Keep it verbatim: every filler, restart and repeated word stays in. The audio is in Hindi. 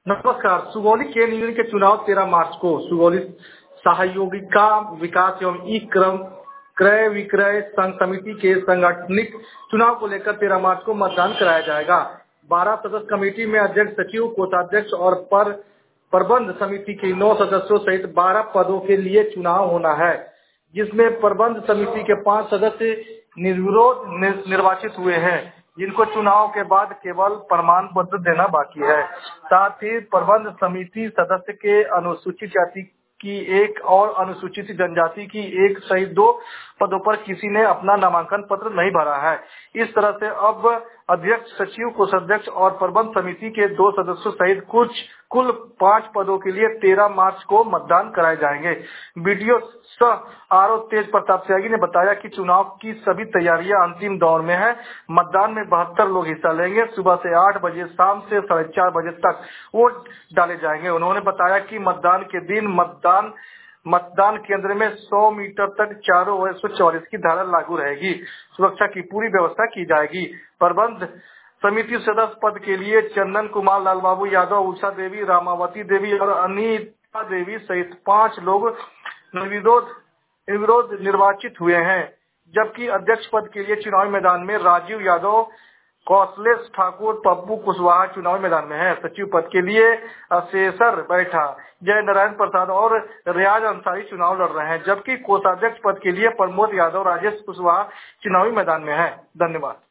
नमस्कार। सुगौली के यूनियन के चुनाव तेरह मार्च को सुगौली सहयोगिका विकास एवं ई क्रम क्रय विक्रय संघ समिति के सांगठनिक चुनाव को लेकर तेरह मार्च को मतदान कराया जाएगा। बारह सदस्य कमेटी में अध्यक्ष, सचिव, कोषाध्यक्ष और पर प्रबंध समिति के नौ सदस्यों सहित बारह पदों के लिए चुनाव होना है, जिसमें प्रबंध समिति के पांच सदस्य निर्विरोध निर्वाचित हुए हैं, जिनको चुनाव के बाद केवल प्रमाण पत्र देना बाकी है। साथ ही प्रबंध समिति सदस्य के अनुसूचित जाति की एक और अनुसूचित जनजाति की एक सहित दो पदों पर किसी ने अपना नामांकन पत्र नहीं भरा है। इस तरह से अब अध्यक्ष, सचिव, कोषाध्यक्ष और प्रबंध समिति के दो सदस्यों सहित कुछ कुल पांच पदों के लिए तेरह मार्च को मतदान कराए जाएंगे। बीडीओ सह आर ओ तेज प्रताप त्यागी ने बताया कि चुनाव की सभी तैयारियां अंतिम दौर में है। मतदान में बहत्तर लोग हिस्सा लेंगे। सुबह से आठ बजे, शाम से साढ़े चार बजे तक वोट डाले जाएंगे। उन्होंने बताया कि मतदान के दिन मतदान मतदान केंद्र में सौ मीटर तक चारों ओर एक सौ चौवालीस की धारा लागू रहेगी। सुरक्षा की पूरी व्यवस्था की जाएगी। प्रबंध समिति सदस्य पद के लिए चंदन कुमार, लाल बाबू यादव, उषा देवी, रामावती देवी और अनीता देवी सहित पांच लोग निर्विरोध निर्विरोध निर्वाचित हुए हैं। जबकि अध्यक्ष पद के लिए चुनावी मैदान में राजीव यादव, कौशलेश ठाकुर, पप्पू कुशवाहा चुनावी मैदान में है। सचिव पद के लिए अशेषर बैठा, जय नारायण प्रसाद और रियाज अंसारी चुनाव लड़ रहे हैं। जबकि कोषाध्यक्ष पद के लिए प्रमोद यादव, राजेश कुशवाहा चुनावी मैदान में है। धन्यवाद।